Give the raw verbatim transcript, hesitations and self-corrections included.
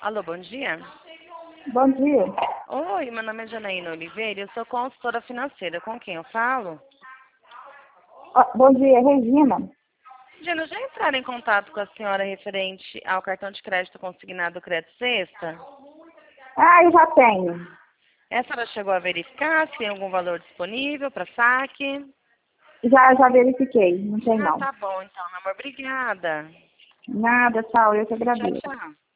Alô, bom dia. Bom dia. Oi, meu nome é Janaína Oliveira, eu sou consultora financeira. Com quem eu falo? Ah, bom dia, Regina. Gina, já entraram em contato com a senhora referente ao cartão de crédito consignado Crédito Sexta? Ah, eu já tenho. A senhora chegou a verificar se tem algum valor disponível para saque? Já, já verifiquei, não tem Ah, não. tá bom então, meu amor. Obrigada. Nada, tchau, eu que Tchau, agradeço. tchau.